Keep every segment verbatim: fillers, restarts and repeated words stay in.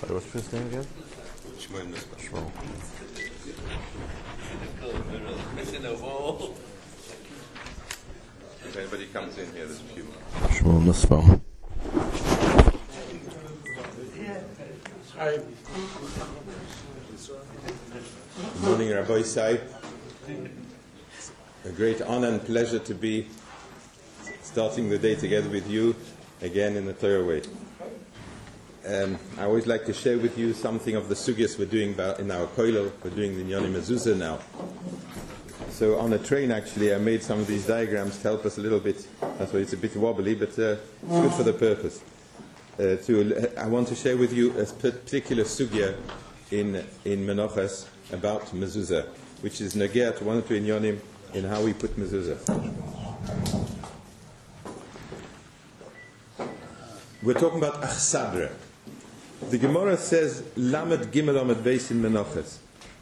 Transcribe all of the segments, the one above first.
Sorry, what's his name again? Shmuel Nussbaum. Shmuel. If anybody comes in here, there's a few more. Shmuel Nussbaum. Good morning, Rabbi Sai. A great honor and pleasure to be starting the day together with you again in the Torah way. Um, I always like to share with you something of the sugyas we're doing in our koilel. We're doing the Nyoni Mezuzah now. So on a train, actually, I made some of these diagrams to help us a little bit. That's why it's a bit wobbly, but uh, it's good for the purpose. Uh, to, I want to share with you a particular sugya in in Menachos about mezuzah, which is negea to one or two inyonim in how we put mezuzah. We're talking about achsadra. The Gemara says lamed gimel lamed beis in Menachos.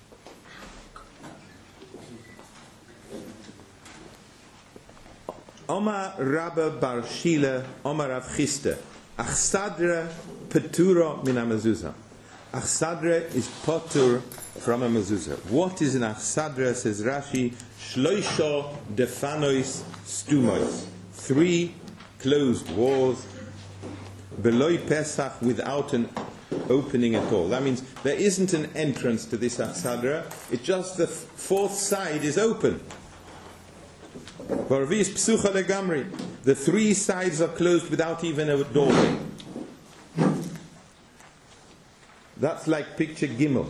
Omar Rabba Bar Shila Omar Rav Chista achsadra petura min mezuzah. Achsadra is potur from a mezuzah. What is an achsadra? Says Rashi, shloisha defanois stumois. Three closed walls, beloi Pesach, without an opening at all. That means there isn't an entrance to this achsadra. It's just the fourth side is open. The three sides are closed without even a doorway. That's like picture Gimel.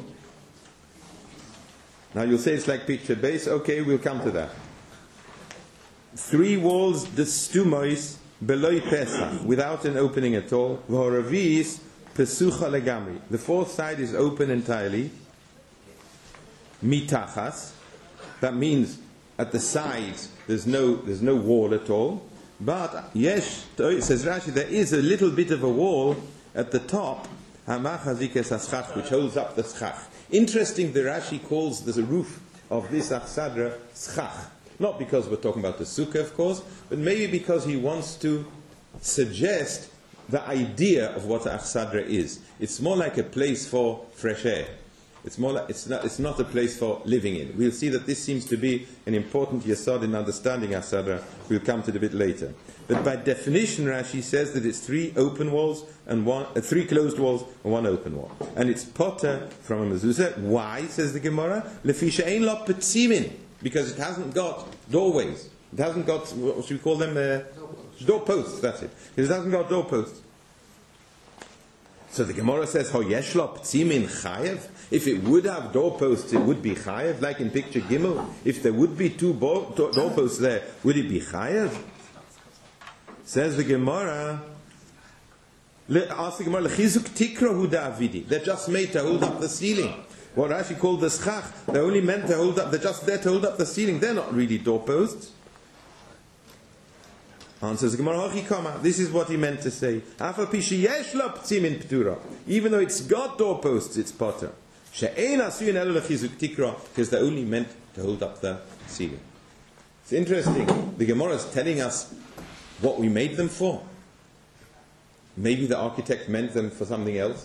Now you'll say it's like picture base. Okay, we'll come to that. Three walls, the stumois, beloi Pesach, without an opening at all. V'horavis pesucha legamri. The fourth side is open entirely. Mitachas. That means at the sides there's no there's no wall at all. But yesh, says Rashi, there is a little bit of a wall at the top, which holds up the schach. Interesting, the Rashi calls the roof of this achsadra schach. Not because we're talking about the sukkah, of course, but maybe because he wants to suggest the idea of what achsadra is. It's more like a place for fresh air. It's more like, it's not, it's not a place for living in. We'll see that this seems to be an important yesod in understanding achsadra. We'll come to it a bit later. But by definition, Rashi says that it's three open walls and one, uh, three closed walls and one open wall. And it's potter from a mezuzah. Why, says the Gemara? Lefisha ein lo petzimin. Because it hasn't got doorways. It hasn't got, what should we call them? Uh, doorposts, that's it. It hasn't got doorposts. So the Gemara says, Ho yesh lo petzimin chayev? If it would have doorposts, it would be chayev, like in picture Gimel. If there would be two bo- do- doorposts there, would it be chayev? Says the Gemara, ask the Gemara, L'chizuk tikra hu da'avidi. They're just made to hold up the ceiling. What Rashi called the schach, they're only meant to hold up, they're just there to hold up the ceiling. They're not really doorposts. Answers the Gemara, this is what he meant to say. Even though it's got doorposts, it's potter. Because they're only meant to hold up the ceiling. It's interesting. The Gemara is telling us what we made them for. Maybe the architect meant them for something else.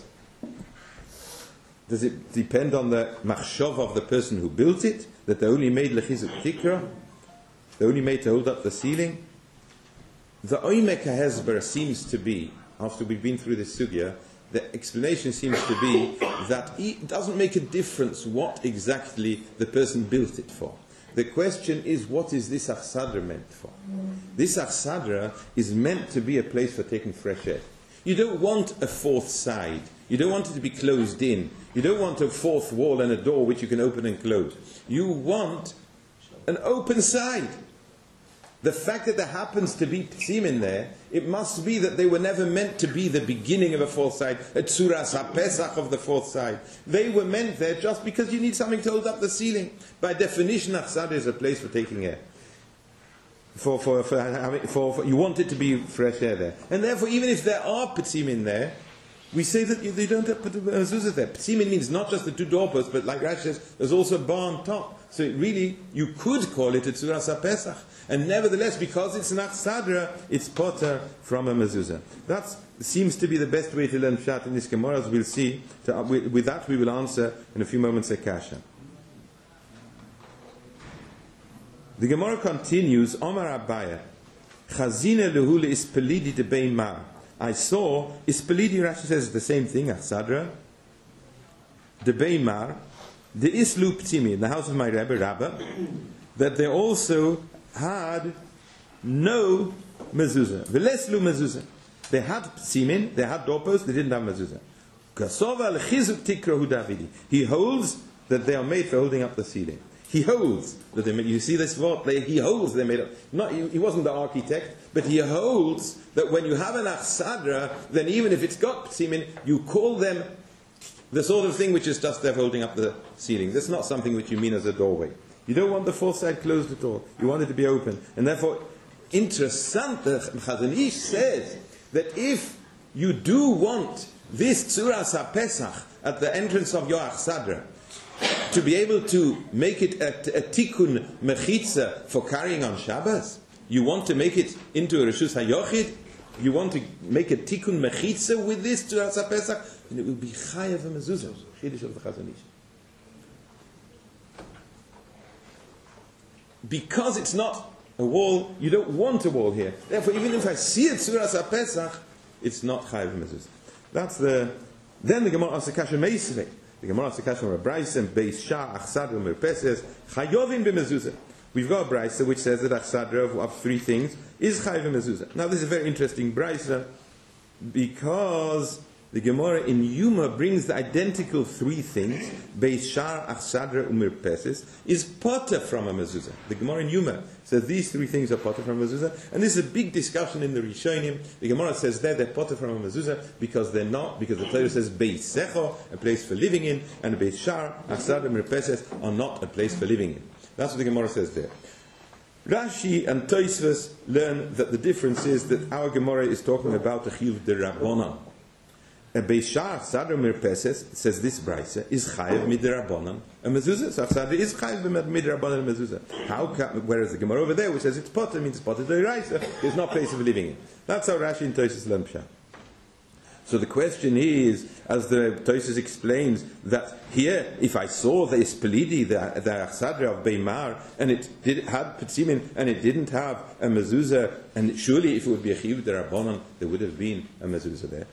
Does it depend on the machshov of the person who built it, that they only made lechizuk tikra? They only made to hold up the ceiling? The Oimek HaHezber seems to be, after we've been through this sugya, the explanation seems to be that it doesn't make a difference what exactly the person built it for. The question is, what is this achsadra meant for? This achsadra is meant to be a place for taking fresh air. You don't want a fourth side. You don't want it to be closed in. You don't want a fourth wall and a door which you can open and close. You want an open side. The fact that there happens to be psim in there, it must be that they were never meant to be the beginning of a fourth side, a tzuras ha-pesach of the fourth side. They were meant there just because you need something to hold up the ceiling. By definition, achsadra is a place for taking air. For, for, for, for, for, you want it to be fresh air there. And therefore, even if there are psim in there, we say that you, they don't have put mezuzah there. Psimin means not just the two doorposts, but like Rashi says, there's also a bar on top. So it really, you could call it a Tzuras HaPesach. And nevertheless, because it's an Achsadra, it's potter from a mezuzah. That seems to be the best way to learn Pshat in this Gemara, as we'll see. To, uh, with, with that we will answer in a few moments a kasha. The Gemara continues, Omar Abaya, Chazine lehule ispelidi de bein mar. I saw, ispelidi, Rashi says the same thing, Achsadra, de bein mar, the islu ptimi, in the house of my Rebbe, Rabba, that they also had no mezuzah. Veleslu mezuzah. They had psimin, they had doorposts, they didn't have mezuzah. Kasova lechizuk tikrahu Davidi. He holds that they are made for holding up the ceiling. He holds that they made, you see this word, he holds they made up. Not, he, he wasn't the architect, but he holds that when you have an achsadra, then even if it's got psimin, you call them the sort of thing which is just there holding up the ceiling. That's not something which you mean as a doorway. You don't want the fourth side closed at all. You want it to be open. And therefore, interessant, the Chazon Ish says that if you do want this Tzuras HaPesach at the entrance of your Achsadra, to be able to make it a, a tikkun mechitza for carrying on Shabbos, you want to make it into a Reshus HaYochid, you want to make a tikkun mechitza with this Tzuras HaPesach, and it will be chayav mezuzah, Chiddush of the Chazon Ish. Because it's not a wall, you don't want a wall here. Therefore, even if I see it Tzuras HaPesach, it's not chayav mezuzah. That's the. Then the Gemara asks the kasha meisvei. The Gemara asks the kasha from Braisa, Beis Shah, Achsadra, Merpeses, chayovin b'mezuzah. We've got a Braisa which says that Achsadra of three things is chayav mezuzah. Now, this is a very interesting Braisa because the Gemara in Yuma brings the identical three things, Beis Shar, Achsadra, Umirpeses, is potter from a mezuzah. The Gemara in Yuma says these three things are potter from a mezuzah, and this is a big discussion in the Rishonim. The Gemara says there they're potter from a mezuzah because they're not, because the Torah says Beis Secho, a place for living in, and Beis Shar, Achsadra, Umirpeses are not a place for living in. That's what the Gemara says there. Rashi and Tosfos learn that the difference is that our Gemara is talking about a chiyuv derabanan. A Beis Shar, Achsadra, Merpeses, says this Braisa, is chayav midirabanan a mezuzah. So Achsadra is chayav midirabanan a mezuzah. How can, whereas the Gemara over there, which says it's potter, means potter d'oraisa, there's no place of living in. That's how Rashi and Tosfos learn Pshat. So the question is, as the Tosfos explains, that here, if I saw the Ispelidi, the, the Achsadra of Beimar, and it did had Petzimin, and it didn't have a mezuzah, and surely if it would be a chiyuv derabanan, there would have been a mezuzah there.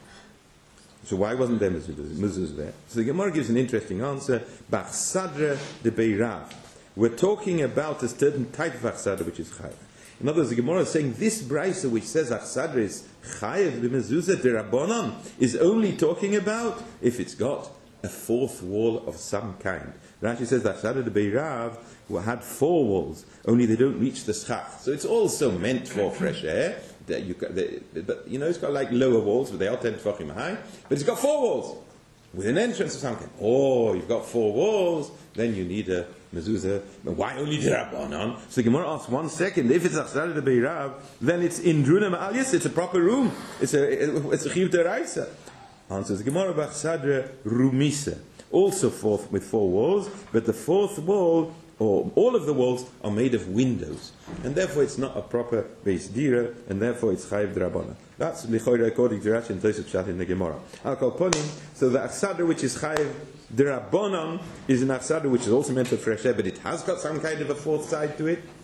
So why wasn't there mezuzah there? So the Gemara gives an interesting answer. B'achsadra de beirav. We're talking about a certain type of achsadra which is chayav. In other words, the Gemara is saying this brisa which says achsadra is chayav b'mezuzah derabanan is only talking about if it's got a fourth wall of some kind. Rashi says that achsadra de beirav had four walls, only they don't reach the schach. So it's also meant for fresh air. That you, they, but you know, it's got like lower walls, but they are ten tefachim high. But it's got four walls with an entrance of some kind. Oh, you've got four walls, then you need a mezuzah. But why only derabanan? So the Gemara asks one second. If it's achsadra de beirav, then it's in druna ma'al. Yes, it's a proper room. It's a it's a chiyuv deraisa. Answers the Gemara b'achsadra rumisa, also fourth with four walls, but the fourth wall, or all of the walls, are made of windows, and therefore it's not a proper beis dira, and therefore it's chayiv d'rabbanan. That's lichoira according to Rashi and Tosfos Pshat in the Gemara. Al kol ponim, so the achsadra which is chayiv d'rabbanan is an achsadra which is also meant for fresh air, but it has got some kind of a fourth side to it.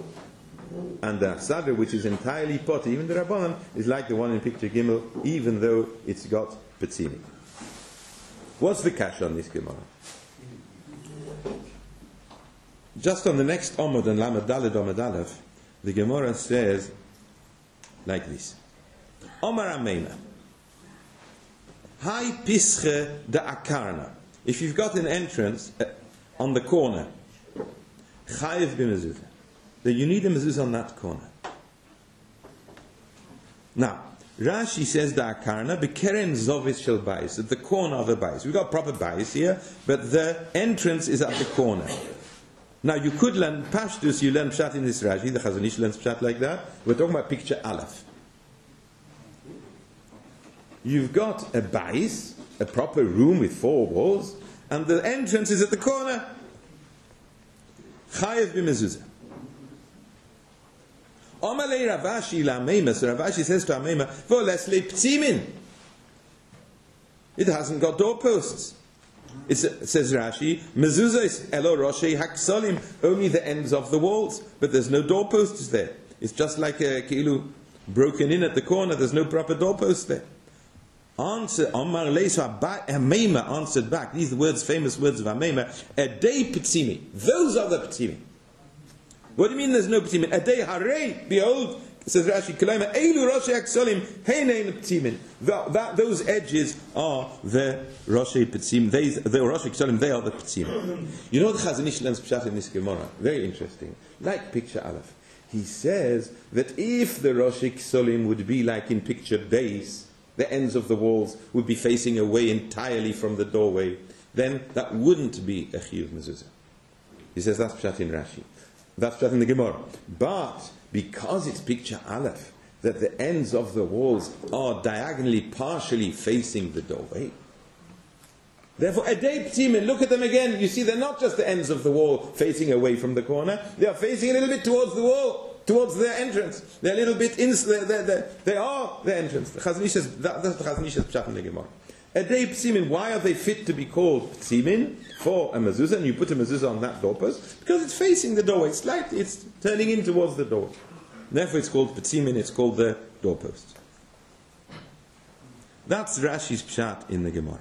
And the achsadra which is entirely potter, even the rabbanan, is like the one in picture Gimel, even though it's got petzimi. What's the kasha on this Gemara? Just on the next Omod and Lamed Daled Omod Aleph, the Gemara says like this: Omar Ameina, Hai Pische de Akarna. If you've got an entrance uh, on the corner, Chayev b'mezuzah, then you need a mezuzah on that corner. Now, Rashi says the Akarna bekeren zovis shel bayis, at the corner of a bayis. We've got proper bayis here, but the entrance is at the corner. Now you could learn Pashtus, you learn Pshat in this Rashi, the Chazon Ish learns Pshat like that. We're talking about picture Aleph. You've got a bais, a proper room with four walls, and the entrance is at the corner. chayev b'mezuzah. Amalei Ravashi la'ameima. So Ravashi says to Ameima, "V'oles le'ptimin." It hasn't got doorposts. It says Rashi, "Mezuzah is elo roshei haksolim," only the ends of the walls, but there's no doorposts there. It's just like a kilu broken in at the corner. There's no proper doorpost there. Answer Amar Leisa Ameima answered back. These are the words, famous words of Ameima. Edei p'tzimi. Those are the p'tzimi. What do you mean there's no p'tzimin? Adei harei, behold, says Rashi, Kalaima, Eilu Roshei Aksolim, Heinein p'tzimin. That, those edges are the Roshei p'tzim, they, the Roshei Aksolim, they are the p'tzim. You know what Chazon Ish learns pshat in this Gemara? Very interesting. Like picture Aleph. He says that if the Roshei Aksolim would be like in picture base, the ends of the walls would be facing away entirely from the doorway, then that wouldn't be a Chiyuv Mezuzah. He says that's pshat in Rashi. That's just in the Gemara. But because it's picture Aleph, that the ends of the walls are diagonally, partially facing the doorway, therefore, Edei P'timin, look at them again. You see, they're not just the ends of the wall facing away from the corner. They are facing a little bit towards the wall, towards their entrance. They're a little bit in. They're, they're, they're, they are the entrance. The Chazon Ish says that, that's the Chazon Ish's pshat in the Gemara. Edei P'timin. Why are they fit to be called P'timin? For a mezuzah, and you put a mezuzah on that doorpost, because it's facing the doorway, slightly, it's turning in towards the door. Therefore it's called Petzimin, it's called the doorpost. That's Rashi's pshat in the Gemara.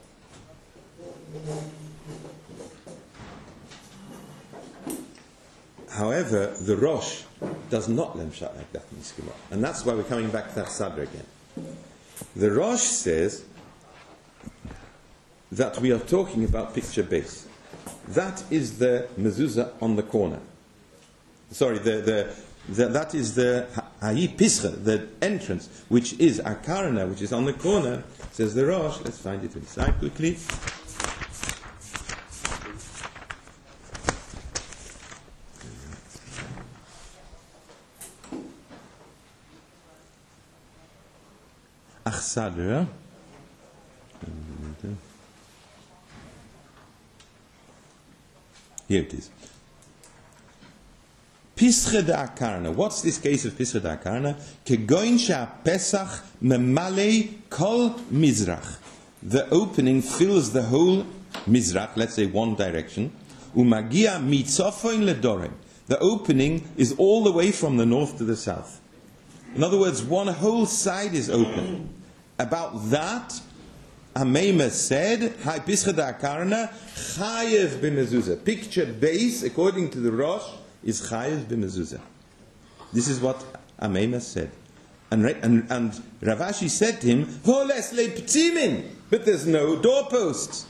However, the Rosh does not learn pshat like that in this Gemara. And that's why we're coming back to that Sadra again. The Rosh says that we are talking about picture base. That is the mezuzah on the corner. Sorry, the, the, the, that is the ha'i pischa, the entrance, which is akarana, which is on the corner, says the Rosh. Let's find it inside quickly. Achsadra. Here it is. Pischa de Akarna. What's this case of Pischa de Akarna? Kegoin sha Pesach memalei kol mizrach. The opening fills the whole mizrach, let's say one direction. Umagia mitzofoin ledorem. The opening is all the way from the north to the south. In other words, one whole side is open. About that, Ameima said, "Hai pischa da akarna chayev b'mezuzah." Picture base, according to the Rosh, is chayev b'mezuzah. This is what Ameima said, and, and and Ravashi said to him, "V'oles le'ptimin," but there's no doorposts.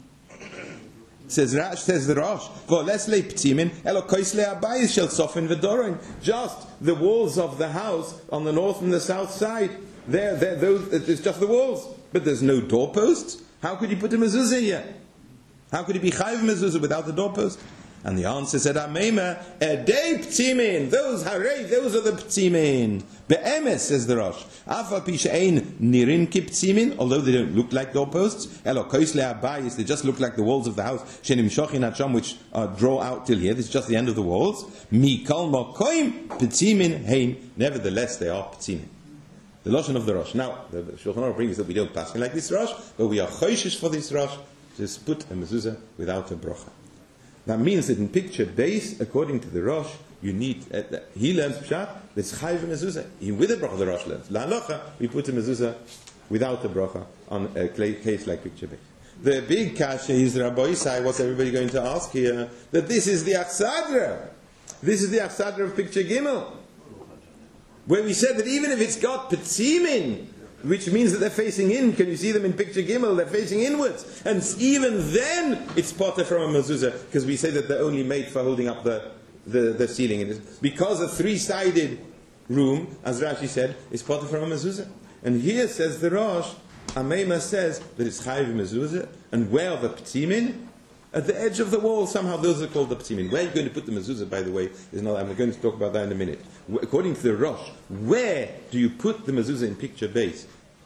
Says Rash, says the Rosh, "V'oles le'ptimin elokois le'abayis shel sofin v'dorin." Just the walls of the house on the north and the south side. There, there, those. It's just the walls. But there's no doorposts. How could he put a mezuzah here? How could he be chayiv mezuzah without the doorpost? And the answer said, Ameima, Edei p'timin. Those harei, those are the p'timin. Be'emes, says the Rosh. Afal pi she'ein nirin ki p'timin, although they don't look like doorposts. Elo kois le'abayis, they just look like the walls of the house. Shenim shochin hacham, which uh, draw out till here. This is just the end of the walls. Mi kol mokoim p'timin hein. Nevertheless, they are p'timin. The Lashon of the Rosh. Now, the Shulchan Aruch brings that we don't pass like this Rosh, but we are choishish for this Rosh, just put a mezuzah without a brocha. That means that in picture base, according to the Rosh, you need, uh, he learns pshat, there's chayiv mezuzah. Even with a brocha, the Rosh learns. La halacha, we put a mezuzah without a brocha on a case like picture base. The big kasha is, Rabbi Isai, what's everybody going to ask here? That this is the Achsadra. This is the Achsadra of picture Gimel. Where we said that even if it's got petzimin, which means that they're facing in, can you see them in picture Gimel? They're facing inwards. And even then, it's potter from a mezuzah, because we say that they're only made for holding up the, the, the ceiling. And because a three-sided room, as Rashi said, is potter from a mezuzah. And here says the Rosh, Ameima says that it's chayiv mezuzah, and where are the petzimin? At the edge of the wall, somehow those are called the p'timin. Where are you going to put the mezuzah, by the way, is not, I'm going to talk about that in a minute. According to the Rosh, where do you put the mezuzah in picture base?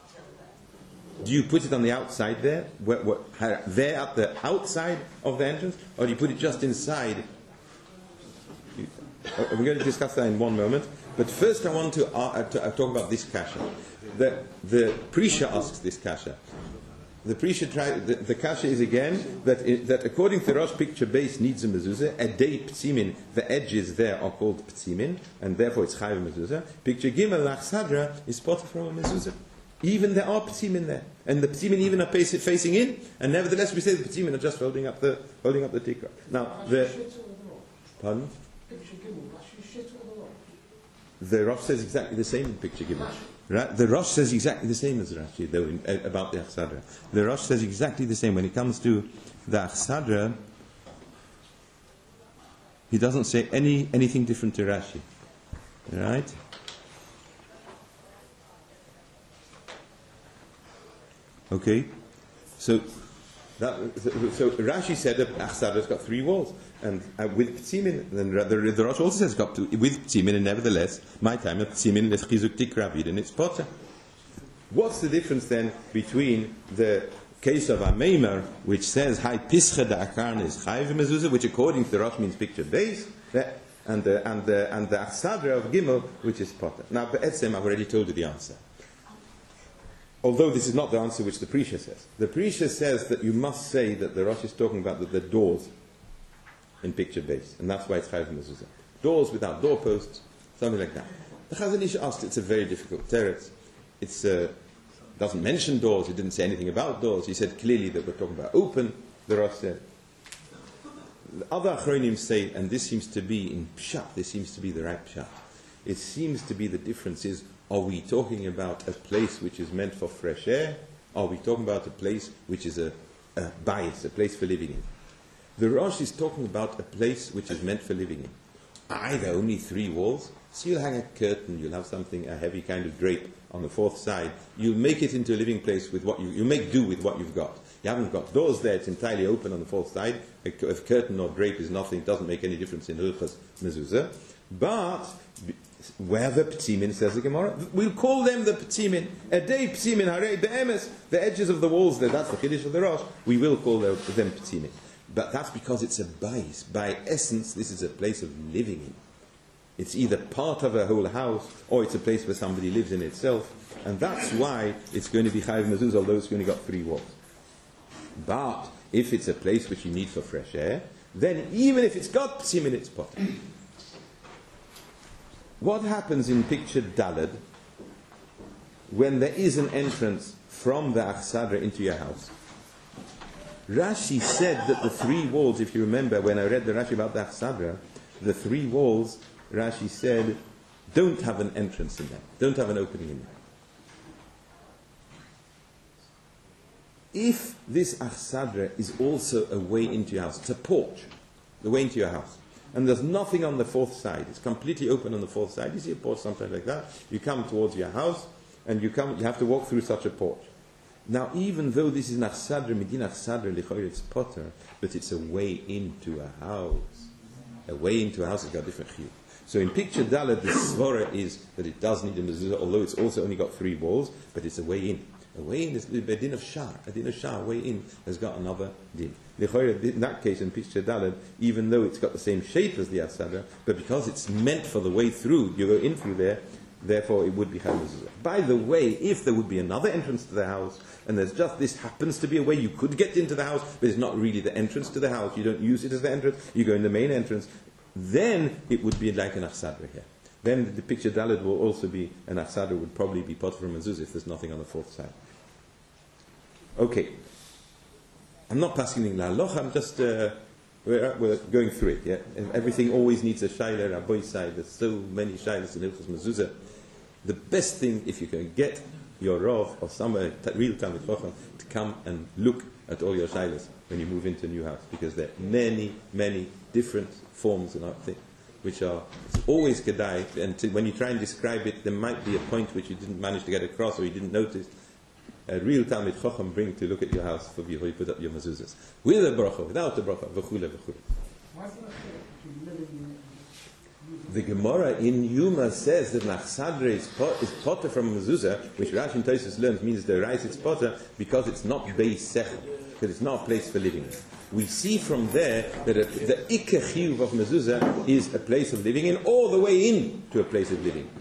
Do you put it on the outside there? Where, where, there at the outside of the entrance? Or do you put it just inside Uh, we're going to discuss that in one moment. But first I want to, uh, to uh, talk about this kasha. The, the Prisha asks this kasha. The Prisha try, the, the kasha is again that it, that according to Rosh picture base needs a mezuzah. A day ptzimin, the edges there are called ptzimin, and therefore it's chayav mezuzah. Picture gimel lachsadra is spotted from a mezuzah. Even there are ptzimin there, and the ptzimin even are facing in, and nevertheless we say the ptzimin are just holding up the holding up the tikra. Now the pardon. The Rosh says exactly the same in picture gimel. Right? The Rosh says exactly the same as Rashi, though, in, uh, about the Achsadra. The Rosh says exactly the same. When it comes to the Achsadra, he doesn't say any anything different to Rashi. Right? Okay? So, that, so Rashi said that Achsadra's got three walls. And uh, with Ptzimin, then the, the Rosh also says got to, with Ptzimin, and nevertheless, my time, Ptzimin is Chizuk Tikra Vid, and it's Potter. What's the difference then between the case of Ameimer, which says, Hai Pischa da Akarn is Chayv Mezuzah, which according to the Rosh means picture base, and the, and the, and the Achsadra of Gimel, which is Potter. Now, Be'etzem, I've already told you the answer. Although this is not the answer which the Prisha says. The Prisha says that you must say that the Rosh is talking about the, the doors in picture base, and that's why it's Chayav Mezuzah. Doors without doorposts, something like that. The Chazon Ish asked, it's a very difficult teretz. It uh, doesn't mention doors, it didn't say anything about doors. He said clearly that we're talking about open, the Rosh said. The other Achronim say, and this seems to be in Pshat, this seems to be the right Pshat. It seems to be the difference is, are we talking about a place which is meant for fresh air? Or are we talking about a place which is a, a bias, a place for living in? The Rosh is talking about a place which is meant for living in. Either only three walls, so you'll hang a curtain, you'll have something, a heavy kind of drape on the fourth side. You'll make it into a living place with what you, you make do with what you've got. You haven't got doors there, it's entirely open on the fourth side. A, a curtain or drape is nothing, it doesn't make any difference in Hilchas Mezuzah. But where the Ptzimin, says the Gemara, we'll call them the Ptzimin. A day Ptzimin, Harei Be'emes, the edges of the walls there, that's the Kiddush of the Rosh, we will call them, them Ptzimin. But that's because it's a base. By essence, this is a place of living in. It's either part of a whole house, or it's a place where somebody lives in itself. And that's why it's going to be Chayav Mezuzah, although it's only got three walls. But if it's a place which you need for fresh air, then even if it's got Ptzimin, it's potter. What happens in picture Daled when there is an entrance from the Achsadra into your house? Rashi said that the three walls, if you remember when I read the Rashi about the Achsadra, the three walls, Rashi said, don't have an entrance in them, don't have an opening in them. If this Achsadra is also a way into your house, it's a porch, the way into your house, and there's nothing on the fourth side, it's completely open on the fourth side, you see a porch sometimes like that, you come towards your house, and you come, you have to walk through such a porch. Now, even though this is an Achsadra, Medina Achsadra, Lichoyer, it's potter, but it's a way into a house. A way into a house has got different chiyuv. So in picture Dalet, the svara is that it does need a mezuzah, although it's also only got three walls, but it's a way in. A way in is a din of shah. A din of shah, a way in, has got another din. Lichoyer, in that case, in picture Dalet, even though it's got the same shape as the Achsadra, but because it's meant for the way through, you go in through there, therefore it would be Chayav Mezuzah. By the way, if there would be another entrance to the house, and there's just, this happens to be a way you could get into the house, but it's not really the entrance to the house, you don't use it as the entrance, you go in the main entrance, then it would be like an Achsadra here. Then the picture Dalet will also be, an Achsadra would probably be Potter from Mezuzah if there's nothing on the fourth side. Okay. I'm not passing in La Halacha, I'm just, uh, we're, we're going through it, yeah? Everything always needs a Shaila, a boy side, there's so many Shailas in Hilchos Mezuzah. The best thing, if you can get your Rav or somebody, real Talmid Chacham, to come and look at all your Shailas when you move into a new house, because there are many, many different forms and things which are, it's always Kedai, and to, when you try and describe it, there might be a point which you didn't manage to get across or you didn't notice. A real Talmid Chacham bring to look at your house for before you put up your mezuzahs. With a bracha, without a bracha, v'chule, v'chule. The Gemara in Yuma says that Nachsadra is, pot, is potter from mezuzah, which Rashi and Tosfos learns means the rice it's potter because it's not beis sechel. because it's not a place for living in. We see from there that a, the Iker Chiyuv of mezuzah is a place of living in, all the way in to a place of living.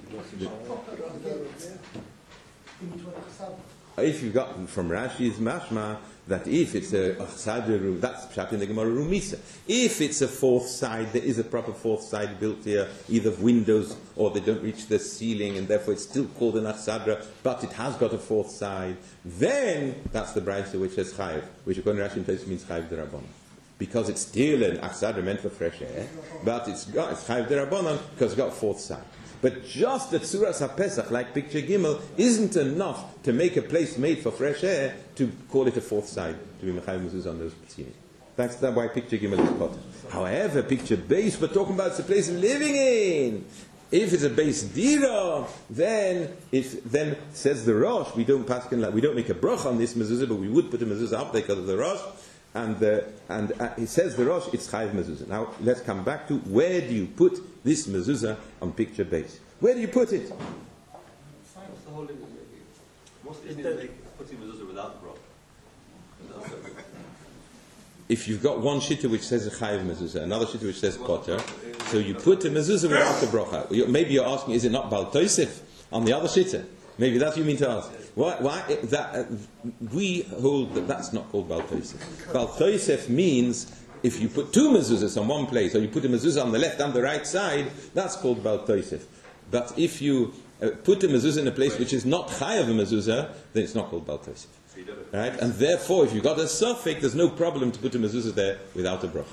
If you've got from Rashi's mashma that if it's a chsadra room, that's pshat in the Gemara Rumisa. If it's a fourth side, there is a proper fourth side built here, either windows or they don't reach the ceiling, and therefore it's still called an chsadra, but it has got a fourth side. Then that's the brayso which says chayiv, which according to Rashi in place means chayiv derabbanan, because it's still an chsadra meant for fresh air, but it's got it's chayiv derabbanan because it's got a fourth side. But just the Tzuras HaPesach, like picture Gimel, isn't enough to make a place made for fresh air to call it a fourth side, to be Mechayiv Mezuzah on those P'tzimin. That's the, why picture Gimel is potter. However, picture base, we're talking about it's a place of living in. If it's a base dira, then if then says the Rosh, we don't pass we don't make a brach on this mezuzah, but we would put a mezuzah up there because of the Rosh. And uh, and uh, he says the Rosh, it's chayiv mezuzah. Now let's come back to where do you put this mezuzah on picture base? Where do you put it? What's the whole most Indians make putting mezuzah without the broth. If you've got one shitta which says a chayiv mezuzah, another shitta which says potter, so you put a mezuzah without the bracha. Maybe you're asking, is it not bal tosef on the other shitta? Maybe that's what you mean to ask. Why? why that, uh, we hold that that's not called Bal Tosef. Bal Tosef means if you put two mezuzahs on one place, or you put a mezuzah on the left and the right side, that's called Bal Tosef. But if you uh, put a mezuzah in a place which is not chayav a mezuzah, then it's not called Bal Tosef. Right? And therefore, if you've got a suffix, there's no problem to put a mezuzah there without a bracha.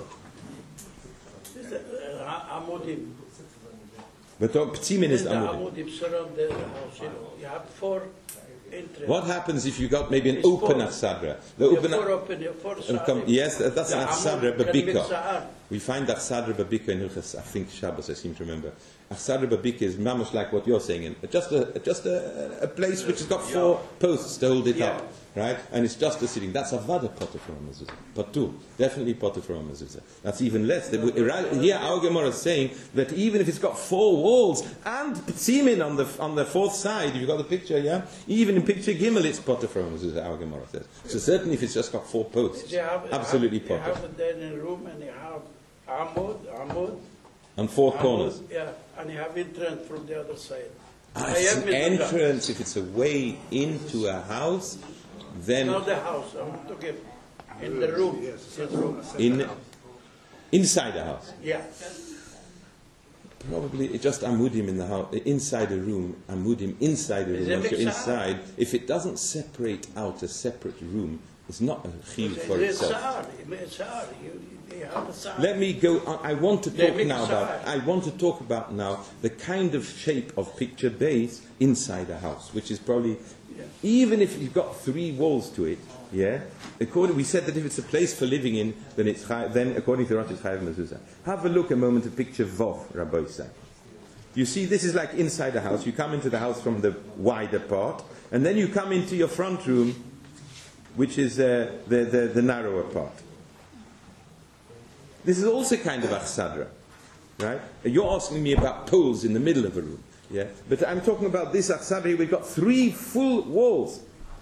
But P'tzimin is amudim. You have four entries. What happens if you got maybe an it's open achsadra? The open, four open, four come, yes, that's an achsadra babika. We find achsadra babika in Hilchas, I think Shabbos, I seem to remember. Achsadra babika is mamash like what you're saying, just a just a, a place which has got four posts to hold it yeah. up, right? And it's just a sitting. That's avada potter for a mezuzah. Patu, definitely potter for a mezuzah. That's even less. Here our Gemara is saying that even if it's got four walls and p'tzimin on the on the fourth side, you've got the picture, yeah. Even in picture Gimel, it's potter for a mezuzah. Our Gemara says. So certainly, if it's just got four posts, have, absolutely have, potter. You have it there in a room, and you have amud, amud, on four amud, corners. Yeah, and you have entrance from the other side. Ah, it's an entrance. If it's a way into a house, then not the house. I'm talking in the room. In the room. In inside the house. Yeah. Probably it's just amudim in the house, inside a room. Amudim inside the room. Once you're inside, if it doesn't separate out a separate room, it's not a chiyuv for itself. Let me go on. I want to talk now about. I want to talk about now the kind of shape of picture base inside a house, which is probably, yeah. Even if you've got three walls to it, yeah. According, we said that if it's a place for living in, then it's then according to Rosh it's chayav mezuzah. Have a look a moment at picture Vov, Rabbi Isai. You see, this is like inside a house. You come into the house from the wider part, and then you come into your front room, which is uh, the, the the narrower part. This is also kind of achsadra, right? You're asking me about poles in the middle of a room, yeah? But I'm talking about this achsadra. We've got three full walls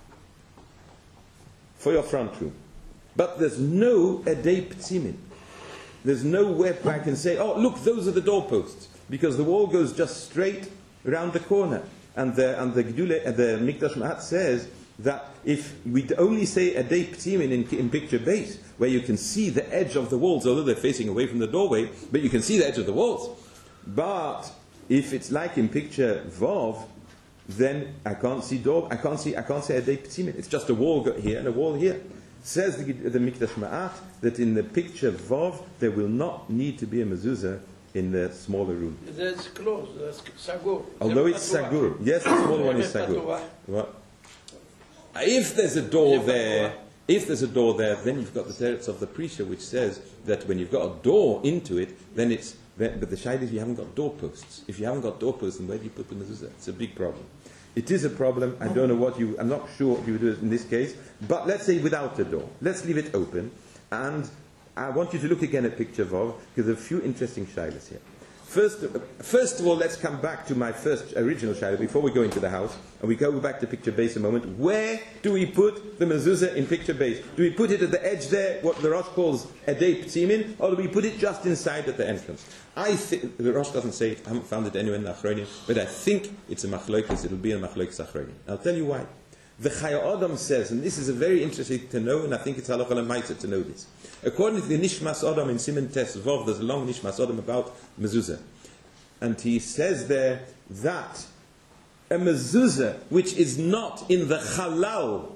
for your front room, but there's no edei p'tzimin. There's no where I can say, oh, look, those are the doorposts, because the wall goes just straight around the corner, and the and the Gedule, uh, the Mikdash Ma'at says that if we only say edei p'tzimin in, in picture base, where you can see the edge of the walls, although they're facing away from the doorway, but you can see the edge of the walls. But if it's like in picture Vov, then I can't see door. I can't see. I can't say edei p'tzimin. It's just a wall here and a wall here. Says the, the Mikdash Ma'at that in the picture Vov there will not need to be a mezuzah in the smaller room. That's closed. That's sagur. Although it's sagur, yes, the smaller one is sagur. What? If there's a door there, if there's a door there, then you've got the teretz of the Prisha, which says that when you've got a door into it, then it's. But the shayla is you haven't got doorposts. If you haven't got doorposts, then where do you put the mezuzah? It's a big problem. It is a problem. I don't know what you. I'm not sure what you would do in this case. But let's say without a door. Let's leave it open. And I want you to look again at picture Vov, because there are a few interesting shaylas here. First, first of all, let's come back to my first original shadow before we go into the house, and we go back to picture base a moment. Where do we put the mezuzah in picture base? Do we put it at the edge there, what the Rosh calls edei ptimin, or do we put it just inside at the entrance? I think the Rosh doesn't say it. I haven't found it anywhere in the Achronim, but I think it's a machlokes. It'll be a machlokes Achronim. I'll tell you why. The Chaya Adam says, and this is a very interesting to know, and I think it's halacha l'maisa to know this. According to the Nishmas Adam in Siman Tes Vov, there's a long Nishmas Adam about mezuzah. And he says there that a mezuzah which is not in the halal,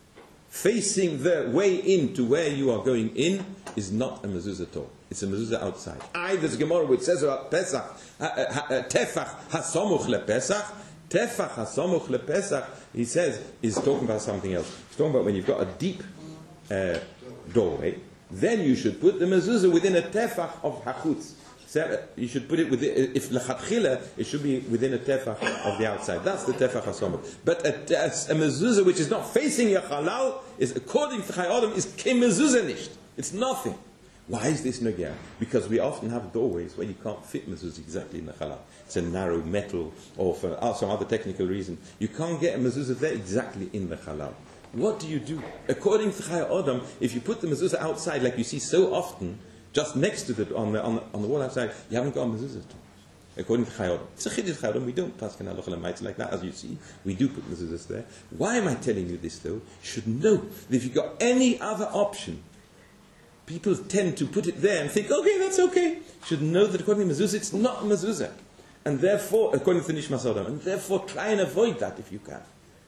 facing the way into where you are going in, is not a mezuzah at all. It's a mezuzah outside. I, there's a Gemara which says about Pesach, Tefach hasomuch lePesach, Tefach hasomuch lePesach, he says, is talking about something else. He's talking about when you've got a deep uh, doorway, then you should put the mezuzah within a tefach of hachutz. So you should put it within, if lechatchila, it should be within a tefach of the outside. That's the tefach hasomuch. But a, a, a mezuzah which is not facing your halal, is, according to Chai Adam, is ke mezuzah nicht. It's nothing. Why is this nogea? Because we often have doorways where you can't fit mezuzah exactly in the halal. It's a narrow metal, or for some other technical reason. You can't get a mezuzah there exactly in the halal. What do you do? According to Chai Adam, if you put the mezuzah outside, like you see so often, just next to the on the on the, on the wall outside, you haven't got a mezuzah. According to Chai Adam, it's a chiddush Chai Adam. We don't pass halacha l'maisa like that, as you see. We do put mezuzahs there. Why am I telling you this though? You should know that if you've got any other option, people tend to put it there and think, okay, that's okay. You should know that according to mezuzah, it's not mezuzah, and therefore, according to Nishmas Adam, and therefore try and avoid that if you can.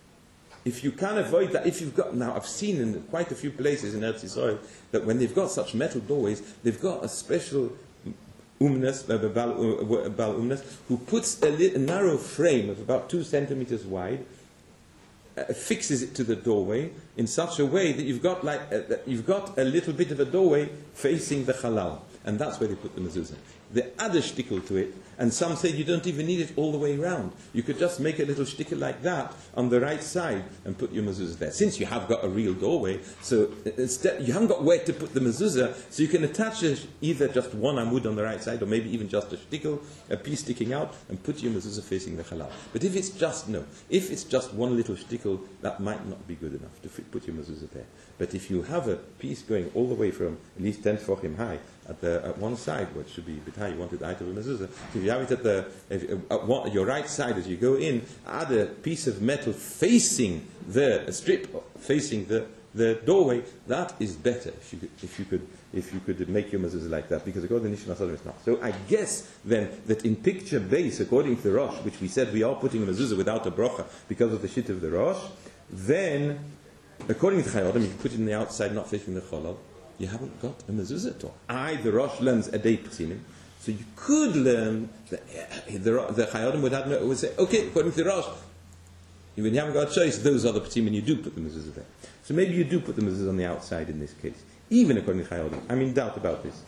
If you can avoid that, if you've got, now I've seen in quite a few places in Eretz Yisrael that when they've got such metal doorways, they've got a special umnes, uh, bal, uh, bal umnes, who puts a, li- a narrow frame of about two centimeters wide, uh, fixes it to the doorway in such a way that you've got like a, that you've got a little bit of a doorway facing the halal, and that's where they put the mezuzah. They add a shtickle to it, and some say you don't even need it all the way around. You could just make a little shtickle like that on the right side and put your mezuzah there. Since you have got a real doorway, so instead you haven't got where to put the mezuzah, so you can attach a, either just one amud on the right side, or maybe even just a shtickle, a piece sticking out, and put your mezuzah facing the halal. But if it's just no, if it's just one little shtickle, that might not be good enough to fit, put your mezuzah there. But if you have a piece going all the way from at least ten tefachim high at the at one side, which should be a bit high, you want it out of a mezuzah. So if you have it at the if, at one, your right side as you go in, add a piece of metal facing the a strip facing the, the doorway. That is better if you could, if you could if you could make your mezuzah like that, because according to Nishmas Adam it's not. So I guess then that in picture base, according to the Rosh, which we said we are putting a mezuzah without a bracha because of the shit of the Rosh, then according to Chai Adam, you can put it in the outside, not facing the cholal. You haven't got a mezuzah at all. I, the Rosh, learns a day p'simim. So you could learn, the, the, the Chai Adam would, have no, would say, okay, according to the Rosh, when you haven't got a choice, those are the p'simim, you do put the mezuzah there. So maybe you do put the mezuzah on the outside in this case, even according to Chai Adam. I'm in doubt about this.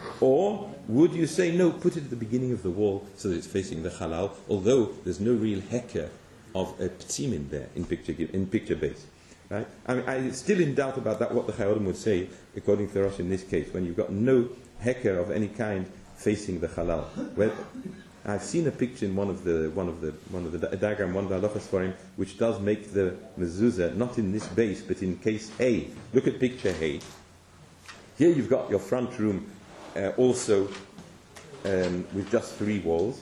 Or would you say, no, put it at the beginning of the wall so that it's facing the halal, although there's no real heker of a p'simim there in picture, in picture base. Right? I mean, I'm still in doubt about that, what the Chai Adam would say, according to the Rosh in this case, when you've got no heker of any kind facing the halal. Well, I've seen a picture in one of the one of the one of the diagram, one of the halachas for him, which does make the mezuzah not in this base, but in case A. Look at picture A. Here you've got your front room, uh, also um, with just three walls.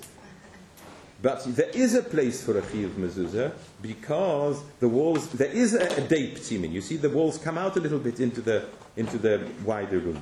But there is a place for a chiyuv mezuzah because the walls, there is a, a day p'timin. You see the walls come out a little bit into the into the wider room.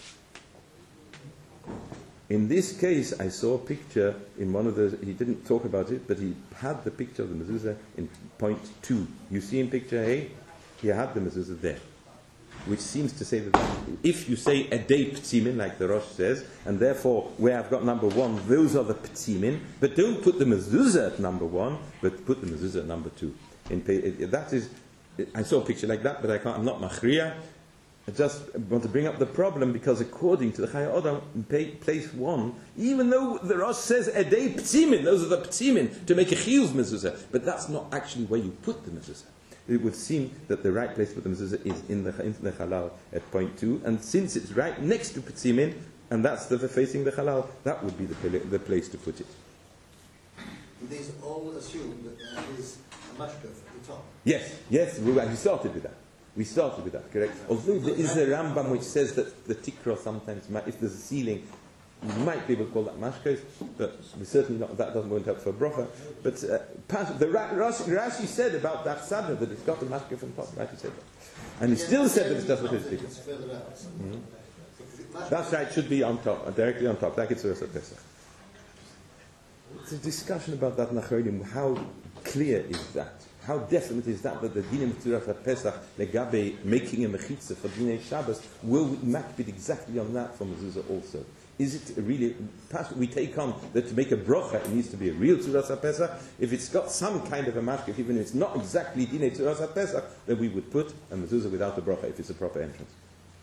In this case, I saw a picture in one of the, he didn't talk about it, but he had the picture of the mezuzah in point two. You see in picture A, he had the mezuzah there, which seems to say that if you say a day p'timin, like the Rosh says, and therefore where I've got number one, those are the p'timin, but don't put the mezuzah at number one, but put the mezuzah at number two. In pay, it, that is, I saw a picture like that, but I can't, I'm not machriya. I just want to bring up the problem because according to the Chai Adam, in pay, place one, even though the Rosh says a day p'timin, those are the p'timin to make a chiyuv mezuzah, but that's not actually where you put the mezuzah. It would seem that the right place for the mezuzah is in the, in the halal at point two, and since it's right next to p'timin, and that's the facing the halal, that would be the, pla- the place to put it. These all assume that there is a mashkaf at the top. Yes, yes, we, we started with that. We started with that, correct? Although there is a Rambam which says that the tikra sometimes, might, if there's a ceiling, you might be able to call that mashkos, but we certainly not, that doesn't won't help for bracha. But uh, part, the Ra- Rashi, Rashi said about that sadra that it's got a mashkos on top. Rashi said that, and he still said that it's just what it's It's further out. Mm-hmm. Because it mashkaf- That's right, it should be on top, uh, directly on top, like it's Rosh Pesach. It's a discussion about that Nachronim. How clear is that? How definite is that that the dinim of Pesach legabe making a mechitza for Dinei Shabbos will makbid exactly on that for mezuzah also? Is it really? We take on that to make a brocha it needs to be a real Tzuras Pesach. If it's got some kind of a mashkef, even if it's not exactly Dinei Tzuras Pesach, then we would put a mezuzah without a brocha if it's a proper entrance.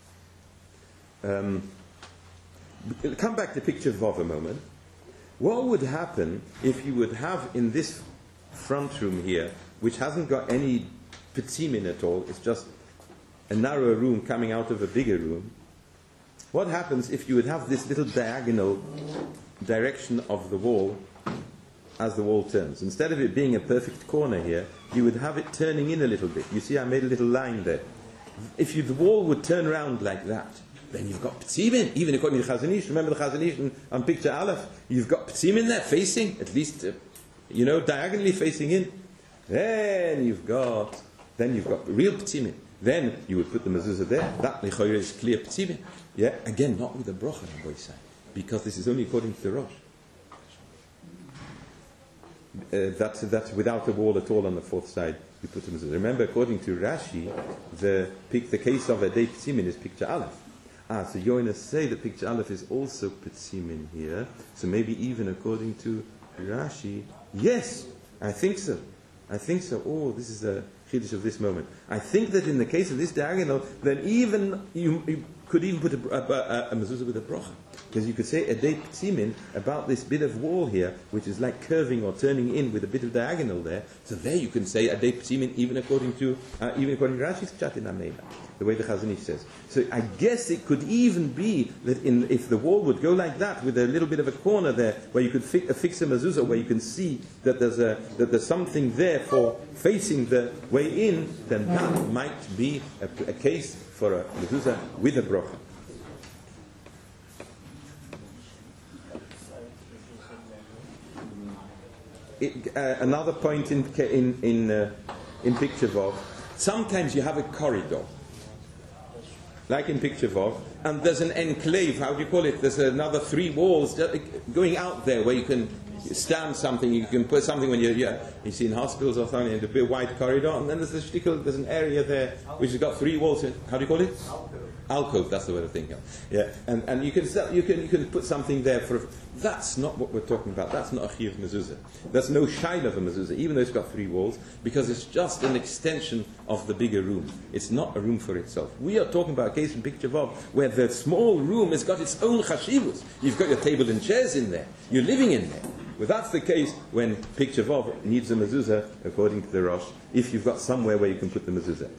Um, come back to picture Vav a moment. What would happen if you would have in this front room here, which hasn't got any petzimin at all, it's just a narrow room coming out of a bigger room. What happens if you would have this little diagonal direction of the wall as the wall turns? Instead of it being a perfect corner here, you would have it turning in a little bit. You see I made a little line there. If you, the wall would turn around like that, then you've got petzimin, even according to the Chazon Ish. Remember the Chazon Ish on picture Aleph? You've got petzimin there facing, at least, uh, you know, diagonally facing in. Then you've got, then you've got real petzimin. Then you would put the mezuzah there. That lechoyer is clear petzimin. Yeah, again, not with a brocha on both sides, because this is only according to the Rosh. Uh, that that without a wall at all on the fourth side, you put the mezuzah. Remember, according to Rashi, the the case of a day petzimin is picture Aleph. Ah, so you're going to say that picture Aleph is also petzimin here. So maybe even according to Rashi, yes, I think so. I think so. Oh, this is a chiddush of this moment. I think that in the case of this diagonal, then even you, you could even put a, a, a, a mezuzah with a brocha, because you could say a day petzimin about this bit of wall here, which is like curving or turning in with a bit of diagonal there. So there you can say a day petzimin even according to uh, even according to Rashi's pshat in Ameina, the way the Chazon Ish says. So I guess it could even be that in, if the wall would go like that with a little bit of a corner there, where you could fi- uh, fix a mezuzah, where you can see that there's a that there's something there for facing the way in, then that might be a, a case for a mezuzah with a brocha. It, uh, another point in in in, uh, in picture Vav, sometimes you have a corridor, like in picture Vav, and there's an enclave. How do you call it? There's another three walls going out there where you can stand something. You can put something when you're yeah, you see in hospitals or something, in a big wide corridor, and then there's a shtickle, there's an area there which has got three walls. How do you call it? Alcove, that's the word I think of. Yeah, and and you can you can you can put something there for. That's not what we're talking about. That's not a chiyuv mezuzah. That's no shaila of a mezuzah, even though it's got three walls, because it's just an extension of the bigger room. It's not a room for itself. We are talking about a case in picture Vav where the small room has got its own chashivus. You've got your table and chairs in there. You're living in there. Well, that's the case when picture Vav needs a mezuzah, according to the Rosh, if you've got somewhere where you can put the mezuzah.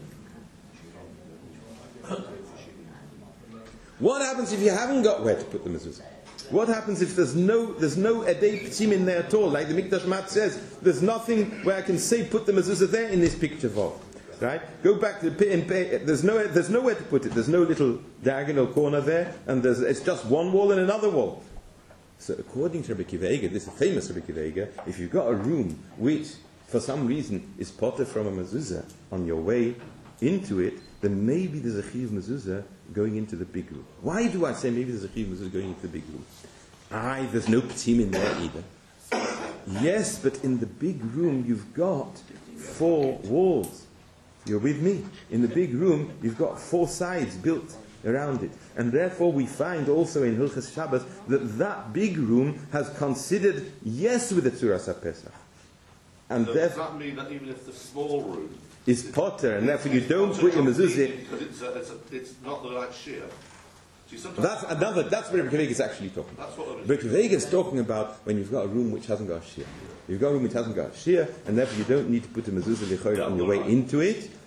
What happens if you haven't got where to put the mezuzah? What happens if there's no there's no edei p'tzim in there at all? Like the Mikdash Mat says, there's nothing where I can say put the mezuzah there in this picture Vav. Right? Go back to the pit and pay. There's no there's nowhere to put it. There's no little diagonal corner there, and there's it's just one wall and another wall. So according to Rabbi Akiva Eiger, this is famous Rabbi Akiva Eiger, if you've got a room which for some reason is potter from a mezuzah on your way into it, then maybe there's a chiyuv mezuzah going into the big room. Why do I say maybe there's a chiyuv mezuzah going into the big room? Aye, there's no p'tim in there either. Yes, but in the big room you've got four walls. You're with me? In the big room you've got four sides built around it. And therefore we find also in Hilchas Shabbos that that big room has considered yes with the Tzuras HaPesach. And so does that mean that even if the small room is potter, and therefore you don't put your mezuzah, because it's, a, it's, a, it's not the right shear. See, that's another. That's what Rebbe Akiva Eiger is actually talking about. That's what Rebbe Akiva Eiger is talking about when you've got a room which hasn't got a shear. You've got a room which hasn't got a shear, and therefore you don't need to put a mezuzah lichoira on your way into it.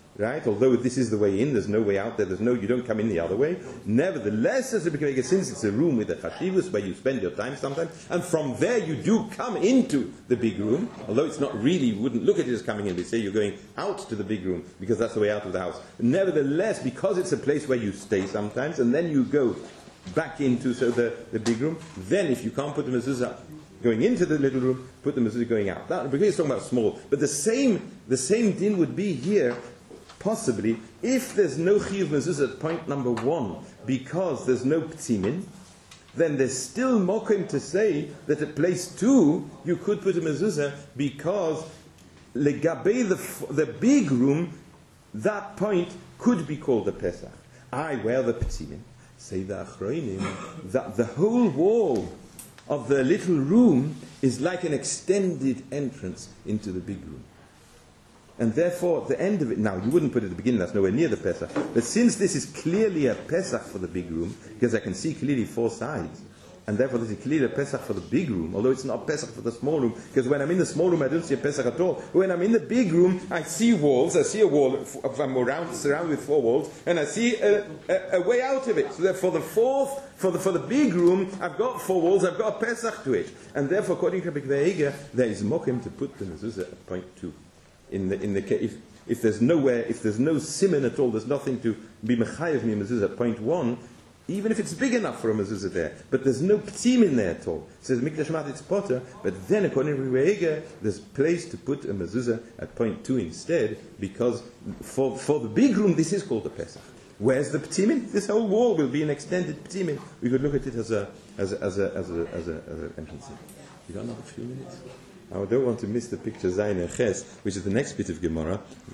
right? Although this is the way in, there's no way out there, there's no, you don't come in the other way. Nevertheless, as a Big Vega, since it's a room with a chashivus where you spend your time sometimes, and from there you do come into the big room, although it's not really, you wouldn't look at it as coming in, they say you're going out to the big room because that's the way out of the house. Nevertheless, because it's a place where you stay sometimes, and then you go back into so the, the big room, then if you can't put the mezuzah going into the little room, put the mezuzah going out. That, because it's talking about small. But the same, the same din would be here, possibly, if there's no chiyuv mezuzah at point number one, because there's no ptzimin, then there's still mokim to say that at place two, you could put a mezuzah, because legabe the, the big room, that point could be called the Pesach. I wear the ptzimin. Say the achroinim, that the whole wall of the little room is like an extended entrance into the big room. And therefore, the end of it, now, you wouldn't put it at the beginning, that's nowhere near the Pesach, but since this is clearly a Pesach for the big room, because I can see clearly four sides, and therefore this is clearly a Pesach for the big room, although it's not Pesach for the small room, because when I'm in the small room I don't see a Pesach at all. When I'm in the big room, I see walls, I see a wall, I'm around, surrounded with four walls, and I see a, a, a way out of it. So therefore the fourth, for the, for the big room, I've got four walls, I've got a Pesach to it. And therefore, according to Big Vega, there is mokim to put the mezuzah at point two. In the, in the case, if, if there's nowhere, if there's no siman at all, there's nothing to be mechayev mi mezuzah at point one, even if it's big enough for a mezuzah there, but there's no ptim in there at all. It says mikdash mat it's potter, but then according to Rebbe, there's place to put a mezuzah at point two instead, because for for the big room this is called the Pesach. Where's the ptimin? This whole wall will be an extended ptimin. We could look at it as a as a as a as a as a, as an entrance. You got another few minutes? I don't want to miss the picture Zayin and Ches, which is the next bit of Gemara.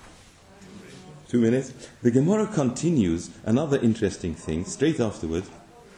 Two minutes. The Gemara continues another interesting thing straight afterwards.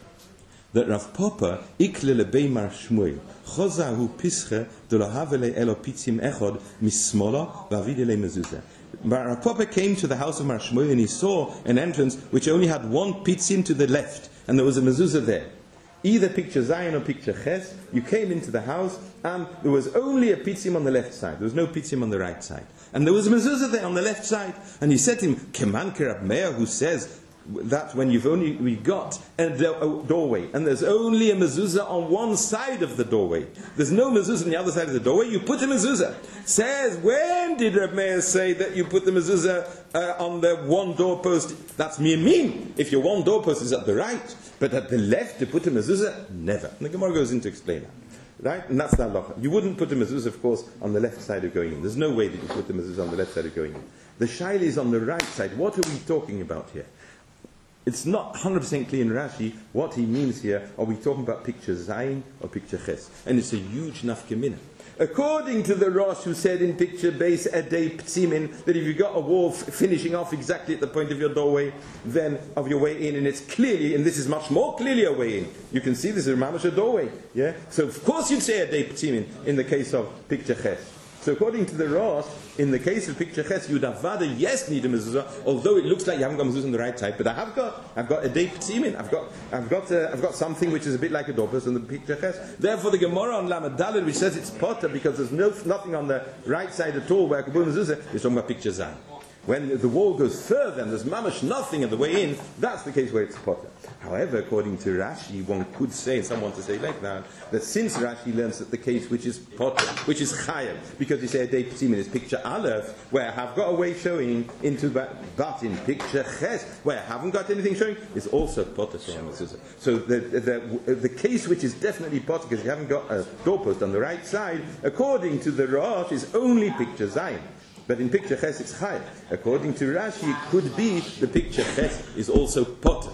That Rav Papa ikle lebei Mar Shmuel chozahu pische de lahavele elo pitzim echod mismola vavidele mezuzah. Rav Papa came to the house of Mar Shmuel and he saw an entrance which only had one pitzim to the left, and there was a mezuzah there. Either picture Zion or picture Ches, you came into the house and there was only a pitzim on the left side. There was no pitzim on the right side. And there was a mezuzah there on the left side. And he said to him, Keman Kerab Meir, who says that when you've only we got a, do- a doorway, and there's only a mezuzah on one side of the doorway. There's no mezuzah on the other side of the doorway, you put a mezuzah. Says, when did Reb Meir say that you put the mezuzah uh, on the one doorpost? That's miyamin, if your one doorpost is at the right. But at the left, to put a mezuzah, never. And the Gemara goes in to explain that. Right? And that's the halacha. You wouldn't put a mezuzah, of course, on the left side of going in. There's no way that you put the mezuzah on the left side of going in. The shaila is on the right side. What are we talking about here? It's not one hundred percent clear in Rashi what he means here. Are we talking about picture Zayin or picture Ches? And it's a huge nafkamina. According to the Rosh who said in picture base Edei Ptzimin that if you got a wall f- finishing off exactly at the point of your doorway, then of your way in, and it's clearly, and this is much more clearly a way in. You can see this is a mamash a doorway. Yeah? So of course you'd say Edei Ptzimin in the case of picture Ches. So according to the Rosh, in the case of picture Ches, you'd have vada yes need a mezuzah, although it looks like you haven't got mezuzah on the right side. But I have got, I've got a day ptzimin. I've got, I've got, uh, I've got something which is a bit like a doorpost on the picture Ches. Therefore, the Gemara on Lamed Daled, which says it's potter because there's no nothing on the right side at all where I could put mezuzah, is talking about picture Zayin. When the wall goes further and there's mamash nothing on the way in, that's the case where it's potter. However, according to Rashi, one could say, and someone to say like that, that since Rashi learns that the case which is potter, which is chayav, because he said Dei Ptzimin is picture Aleph, where I have got a way showing into that, but in picture Ches, where I haven't got anything showing, is also potter. So the, the, the case which is definitely potter, because you haven't got a doorpost on the right side, according to the Rosh, is only picture Zayin. But in picture Ches it's Chai. According to Rashi, it could be the picture Ches is also potter.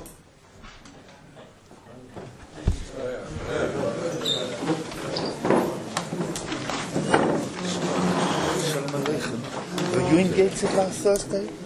Were you engaged last Thursday?